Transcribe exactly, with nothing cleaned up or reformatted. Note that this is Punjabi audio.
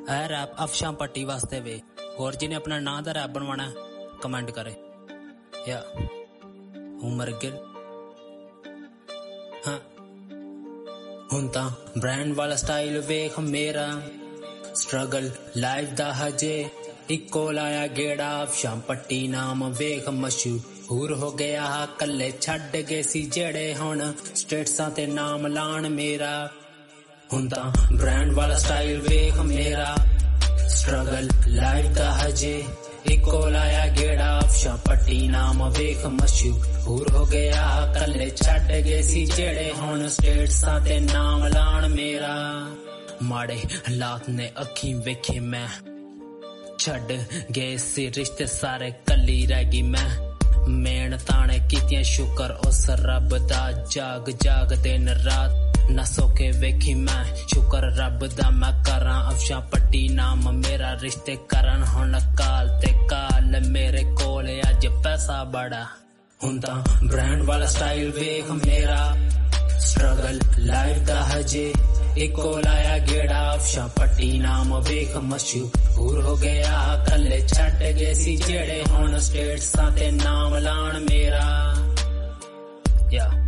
ਇਹ ਰੈਪ ਅਫਸ਼ਾਂ ਪੱਟੀ ਵਾਸਤੇ ਵੇ ਹੋਰ ਜਿਹਨੇ ਆਪਣਾ ਨਾਂ ਦਾ ਰੈਪ ਬਣਵਾਣਾ ਕਮੈਂਟ ਕਰੇ ਯਾ ਉਮਰ ਗਿਲ ਹਾਂ ਹੁਣ ਤਾਂ ਬ੍ਰਾਂਡ ਵਾਲਾ ਸਟਾਈਲ ਵੇਖ ਮੇਰਾ ਸਟਰਗਲ ਲਾਈਫ ਦਾ ਹਜੇ ਇੱਕੋ ਲਾਇਆ ਗੇੜਾ ਅਫਸ਼ਾਂ ਪੱਟੀ ਨਾਮ ਵੇਖ ਮਸ਼ਹੂਰ ਹੋ ਗਿਆ ਕੱਲੇ ਛੱਡ ਗਏ ਸੀ ਜਿਹੜੇ ਹੁਣ ਸਟੇਟਸਾਂ ਤੇ ਨਾਮ ਲਾਣ ਮੇਰਾ ਹੁਣ ਤਾਂ ਬ੍ਰਾਂਡ ਵਾਲਾ ਸਟਾਈਲ ਵੇਖ ਮੇਰਾ ਸਟਰਗਲ ਲਾਈਫ ਦਾ ਹਜੇ ਇੱਕੋ ਲਾਇਆ ਗੇੜਾ ਅਫਸ਼ਾਂ ਪੱਟੀ ਨਾਮ ਵੇਖ ਮਸ਼ਹੂਰ ਹੋ ਗਿਆ ਕੱਲੇ ਛੱਡ ਗਏ ਸੀ ਜਿਹੜੇ ਹੁਣ ਸਟੇਟਸਾਂ ਤੇ ਨਾਮ ਲਾਣ ਮੇਰਾ ਮਾੜੇ ਹਾਲਾਤ ਨੇ ਅੱਖੀਂ ਵੇਖੇ ਮੈਂ ਛੱਡ ਗਏ ਸੀ ਰਿਸ਼ਤੇ ਸਾਰੇ ਕੱਲੀ ਰਹਿ ਗਈ ਮੈਂ ਮਿਹਨਤਾਂ ਨੇ ਕੀਤੀਆਂ ਸ਼ੁਕਰ ਉਸ ਰੱਬ ਦਾ ਜਾਗ ਜਾਗ ਦਿਨ ਰਾਤ ਨਾ ਸੋਕੇ ਵੇਖੀ ਮੈਂ ਸ਼ੁਕਰ ਰੱਬ ਦਾ ਮੈਂ ਕਰਾਂ ਅਫਸ਼ਾਂ ਪੱਟੀ ਨਾਮ ਮੇਰਾ ਰਿਸ਼ਤੇ ਕਰਨ ਹੁਣ ਕਾਲ ਤੇ ਕਾਲ ਮੇਰੇ ਕੋਲ ਅੱਜ ਪੈਸਾ ਬੜਾ ਹੁਣ ਤਾਂ ਬ੍ਰਾਂਡ ਵਾਲਾ ਸਟਾਈਲ ਵੇਖ ਮੇਰਾ ਸਟਰਗਲ ਲਾਈਫ ਦਾ ਹਜੇ ਇੱਕੋ ਲਾਇਆ ਗੇੜਾ ਅਫਸ਼ਾਂ ਪੱਟੀ ਨਾਮ ਵੇਖ ਮਸ਼ਹੂਰ ਹੋ ਗਿਆ ਕੱਲੇ ਛੱਡ ਗਏ ਸੀ ਜਿਹੜੇ ਹੁਣ ਸਟੇਟਸਾਂ ਤੇ ਨਾਮ ਲਾਣ ਮੇਰਾ ਯਾ